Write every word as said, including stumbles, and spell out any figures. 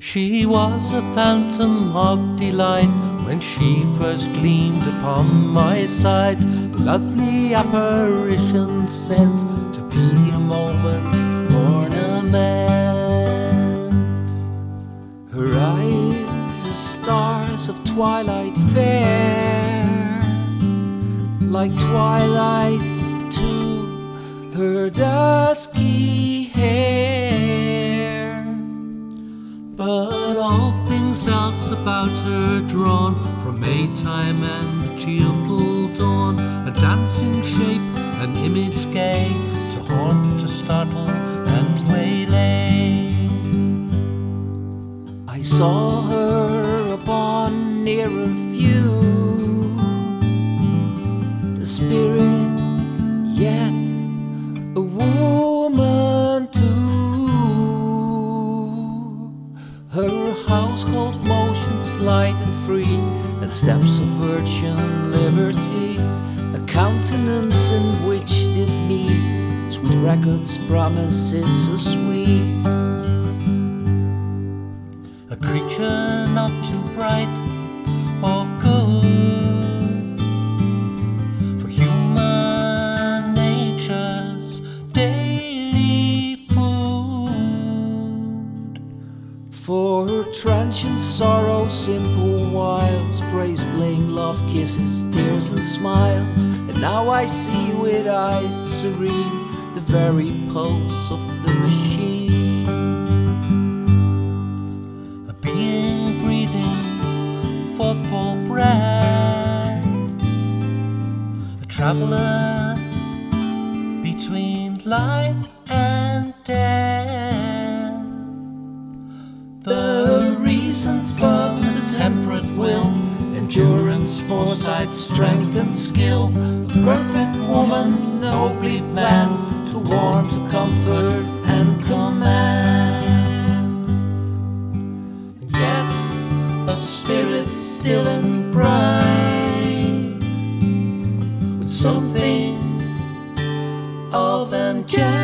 She was a phantom of delight when she first gleamed upon my sight, a lovely apparition sent to be a moment's ornament. Her eyes as stars of twilight fair, like twilights too, her dusky hair. But all things else about her drawn from Maytime and the cheerful dawn, a dancing shape, an image gay, to haunt, to startle, and waylay. I saw her upon nearer view, the spirit, yet a woman too. Her household motions light and free, and steps of virtue and liberty, a countenance in which did meet sweet records, promises so sweet. A creature not too bright or good for human nature's daily food. For her transient sorrow, simple wiles, praise, blame, love, kisses, tears and smiles. And now I see with eyes serene the very pulse of the machine. A being breathing thoughtful breath, a traveler between life and death. The reason for the temperate will, endurance, foresight, strength and skill, a perfect woman, nobly planned to warn, to comfort and command. And yet a spirit still and bright, with something of angelic